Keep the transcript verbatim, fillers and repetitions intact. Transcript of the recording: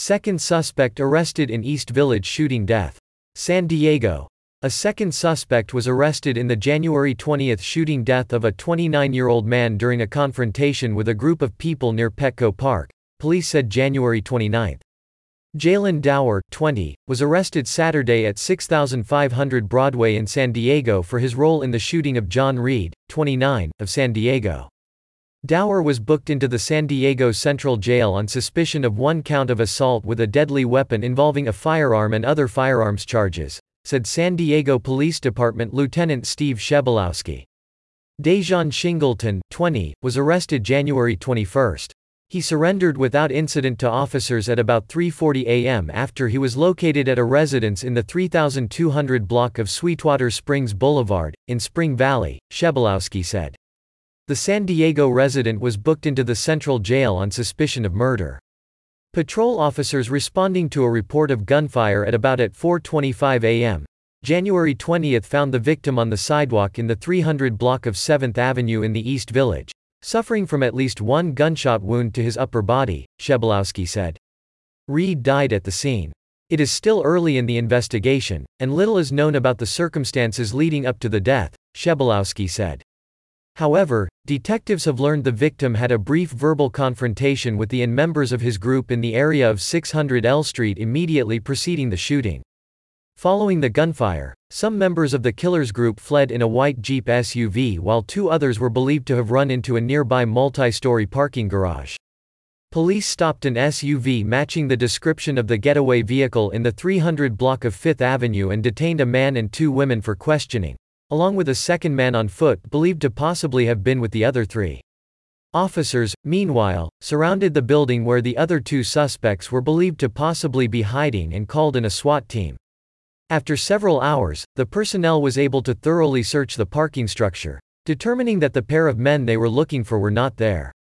Second suspect arrested in East Village shooting death. San Diego. A second suspect was arrested in the January twentieth shooting death of a twenty-nine-year-old man during a confrontation with a group of people near Petco Park, police said January twenty-ninth. Jalen Dower, twenty, was arrested Saturday at sixty-five hundred Broadway in San Diego for his role in the shooting of John Reed, twenty-nine, of San Diego. Dower was booked into the San Diego Central Jail on suspicion of one count of assault with a deadly weapon involving a firearm and other firearms charges, said San Diego Police Department Lieutenant Steve Shebelowski. Dejan Shingleton, twenty, was arrested January twenty-first. He surrendered without incident to officers at about three forty a m after he was located at a residence in the three thousand two hundred block of Sweetwater Springs Boulevard, in Spring Valley, Shebelowski said. The San Diego resident was booked into the Central Jail on suspicion of murder. Patrol officers responding to a report of gunfire at about at four twenty-five a m January twentieth found the victim on the sidewalk in the three hundred block of seventh Avenue in the East Village, suffering from at least one gunshot wound to his upper body, Shebelowski said. Reed died at the scene. It is still early in the investigation, and little is known about the circumstances leading up to the death, Shebelowski said. However, detectives have learned the victim had a brief verbal confrontation with the members of his group in the area of six hundred L Street immediately preceding the shooting. Following the gunfire, some members of the killer's group fled in a white Jeep S U V while two others were believed to have run into a nearby multi-story parking garage. Police stopped an S U V matching the description of the getaway vehicle in the three hundred block of fifth Avenue and detained a man and two women for questioning, along with a second man on foot believed to possibly have been with the other three. Officers, meanwhile, surrounded the building where the other two suspects were believed to possibly be hiding and called in a SWAT team. After several hours, the personnel was able to thoroughly search the parking structure, determining that the pair of men they were looking for were not there.